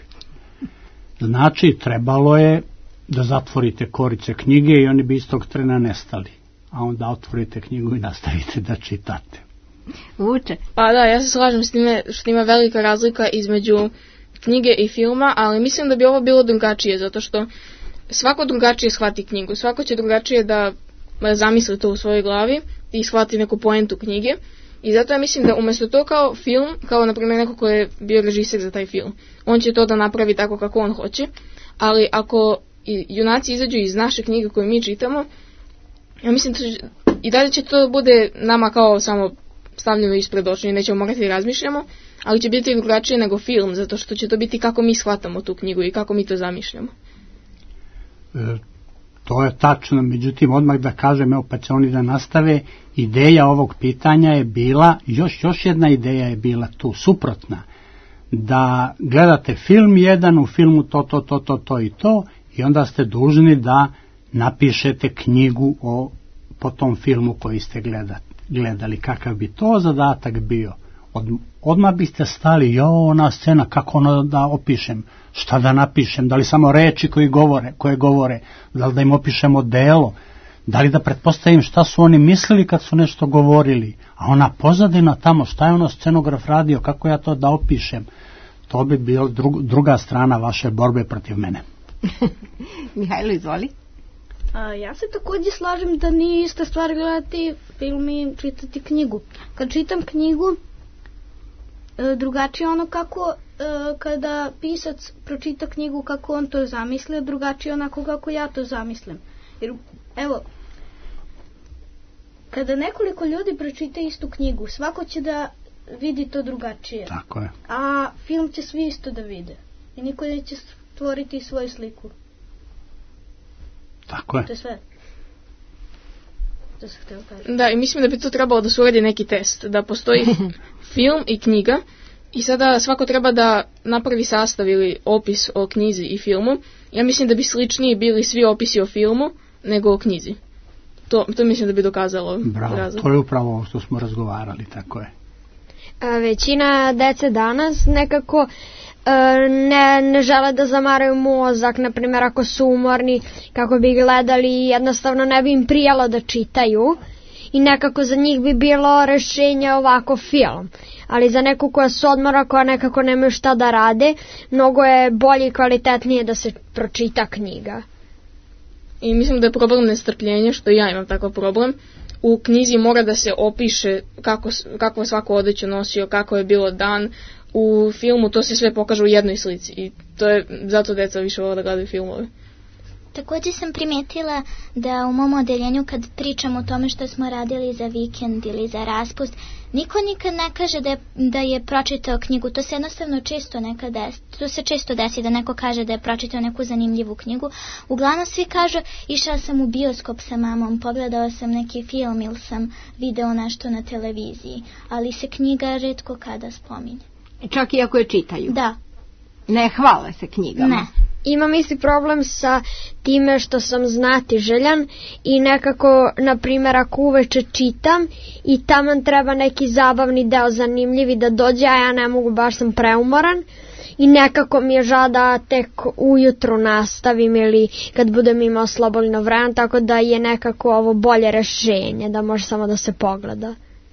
Znači, trebalo je da zatvorite korice knjige i oni bi istog trena nestali, a onda otvorite knjigu i nastavite da čitate. Vuče. Pa da, ja se slažem s time što ima velika razlika između knjige i filma, ali mislim da bi ovo bilo drugačije, zato što svako drugačije shvati knjigu, svako će drugačije da zamisli to u svojoj glavi i shvati neku poentu knjige. I zato ja mislim da umjesto to kao film, kao na primjer neko ko je bio režiser za taj film, on će to da napravi tako kako on hoće, ali ako i junaci izađu iz naše knjige koje mi čitamo, ja mislim da će, i dalje će to bude nama kao samo stavljeno ispred očiju i nećemo morati da razmišljamo, ali će biti drugačije nego film, zato što će to biti kako mi shvatamo tu knjigu i kako mi to zamišljamo. E, to je tačno, međutim odmah da kažem, evo pa će oni da nastave, ideja ovog pitanja je bila, još, još jedna ideja je bila tu, suprotna, da gledate film jedan, u filmu to, to, to, to, to i to, i onda ste dužni da napišete knjigu o, po tom filmu koji ste gledali, gledali. Kakav bi to zadatak bio? Od, odmah biste stali, jo, ona scena, kako ono da opišem, šta da napišem, da li samo reči koji govore, koje govore, da li da im opišemo delo, da li da pretpostavim šta su oni mislili kad su nešto govorili, a ona pozadina tamo, šta je ono scenograf radio, kako ja to da opišem. To bi bila drug, druga strana vaše borbe protiv mene. Mihajlo, izvoli. A, ja se također slažem da nije ista stvar gledati film i čitati knjigu. Kad čitam knjigu, e, drugačije ono kako e, kada pisac pročita knjigu kako on to zamislio, drugačije onako kako ja to zamislim. Jer, evo, kada nekoliko ljudi pročita istu knjigu, svako će da vidi to drugačije. Tako je. A film će svi isto da vide. I niko neće stvoriti svoju sliku. Tako je. To je sve. To sam htjela kažem. Da, i mislim da bi tu trebalo da se uredi neki test, da postoji film i knjiga i sada svako treba da napravi sastav ili opis o knjizi i filmu. Ja mislim da bi sličniji bili svi opisi o filmu nego o knjizi. To, to mislim da bi dokazalo. Bravo, razlog. To je upravo ovo što smo razgovarali, tako je. A većina dece danas nekako Ne, ne žele da zamaraju mozak, na primjer ako su umorni, kako bi gledali, jednostavno ne bi im prijalo da čitaju i nekako za njih bi bilo rešenje ovako film. Ali za neku koja su odmora, koja nekako nemaju šta da rade, mnogo je bolje i kvalitetnije da se pročita knjiga. I mislim da je problem nestrpljenja, što ja imam takav problem. U knjizi mora da se opiše kako, kako je svako odeću nosio, kako je bilo dan. U filmu to se sve pokaže u jednoj slici i to je zato deca više vole da gledaju filmove. Također sam primetila da u mom odeljenju kad pričam o tome što smo radili za vikend ili za raspust, niko nikad ne kaže da je, da je pročitao knjigu. To se jednostavno često nekad desi. To se često desi da neko kaže da je pročitao neku zanimljivu knjigu. Uglavnom svi kažu išao sam u bioskop sa mamom, pogledao sam neki film ili sam video nešto na televiziji, ali se knjiga retko kada spominje. Čak i ako je čitaju? Da. Ne hvale se knjigama? Ne. Imam isti problem sa time što sam znatiželjan i nekako, na primjer, ako uveče čitam i taman treba neki zabavni deo zanimljivi da dođe, a ja ne mogu, baš sam preumoran i nekako mi je žao da tek ujutru nastavim ili kad budem imao slobodno vreme, tako da je nekako ovo bolje rešenje, da može samo da se pogleda.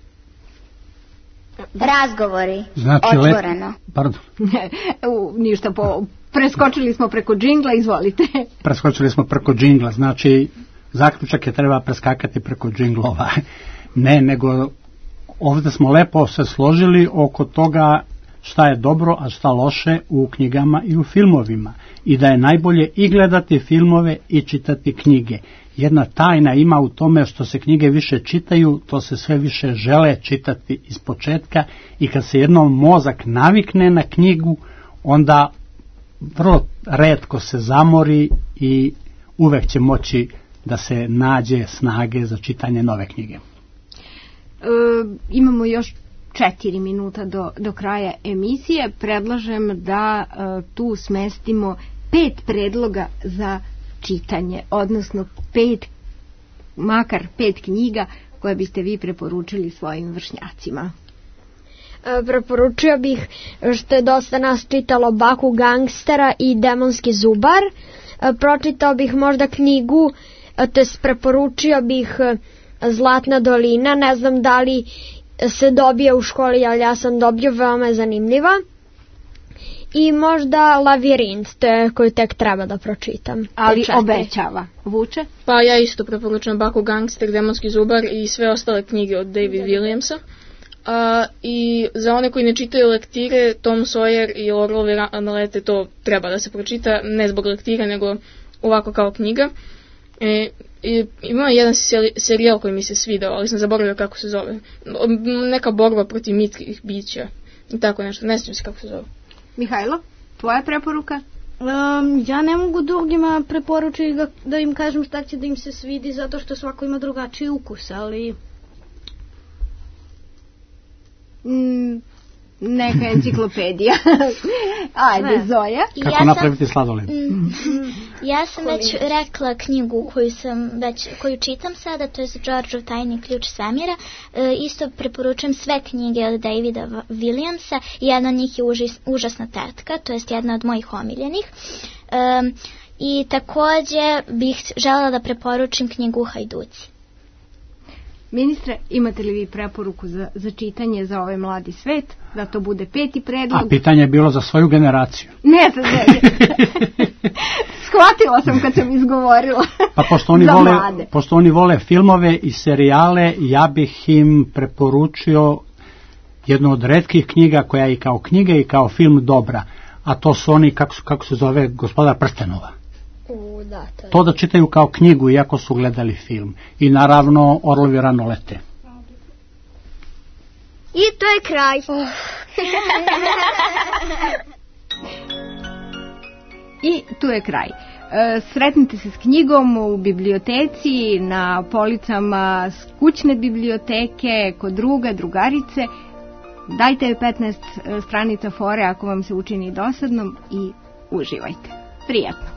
Razgovori, znači, otvoreno. Le... Pardon. U, ništa, po... preskočili smo preko džingla, izvolite. Preskočili smo preko džingla, znači zaključak je treba preskakati preko džinglova. Ne, nego ovdje smo lepo se složili oko toga šta je dobro, a šta loše u knjigama i u filmovima. I da je najbolje i gledati filmove i čitati knjige. Jedna tajna ima u tome što se knjige više čitaju, to se sve više žele čitati iz početka i kad se jednom mozak navikne na knjigu, onda vrlo retko se zamori i uvek će moći da se nađe snage za čitanje nove knjige. E, imamo još četiri minuta do, do kraja emisije. Predlažem da e, tu smestimo pet predloga za čitanje, odnosno pet, makar pet knjiga koje biste vi preporučili svojim vršnjacima. E, preporučio bih što je dosta nas čitalo Baku gangstera i Demonski zubar. E, pročitao bih možda knjigu, to jest preporučio bih Zlatna dolina, ne znam da li se dobije u školi, ali ja sam dobio, veoma je zanimljiva. I možda Lavirint, to je koju tek treba da pročitam. Ali obećava. Vuče? Pa ja isto preporučujem Baku gangster, Demonski zubar i sve ostale knjige od David Williamsa. A, I za one koji ne čitaju lektire, Tom Sawyer i Orlovi nalete, to treba da se pročita, ne zbog lektire, nego ovako kao knjiga. E, i, ima jedan serijal koji mi se svidao, ali sam zaboravio kako se zove. Neka borba protiv mitskih bića i tako nešto, ne sjećam se kako se zove. Mihajlo, tvoja preporuka? Um, ja ne mogu drugima preporučiti da, da im kažem šta će da im se svidi, zato što svako ima drugačiji ukus, ali... Mm, neka enciklopedija. Ajde, ne. Zoja. Kako ja napraviti sladoled? Mm, ja sam već rekla knjigu koju sam već, koju čitam sada, to je Georgeov tajni ključ svemira. E, isto preporučujem sve knjige od Davida Williamsa i jedna od njih je užas, užasna tetka, to jest jedna od mojih omiljenih. E, I također bih željela da preporučim knjigu Hajduci. Ministre, imate li vi preporuku za, za čitanje za ovaj mladi svet? Da to bude peti predlog? A pitanje je bilo za svoju generaciju. Ne, ne, ne. Shvatila sam kad sam izgovorila. Pa pošto oni, vole, pošto oni vole filmove i serijale, ja bih im preporučio jednu od retkih knjiga koja je i kao knjiga i kao film dobra. A to su oni, kako, kako se zove, Gospodar prstenova. U, da, to, to da čitaju kao knjigu iako su gledali film. I naravno Orlovi rano lete. I to je kraj. I tu je kraj. E, sretnite se s knjigom u biblioteci, na policama kućne biblioteke, kod druga, drugarice. Dajte petnaest stranica fore ako vam se učini dosadnom i uživajte. Prijatno.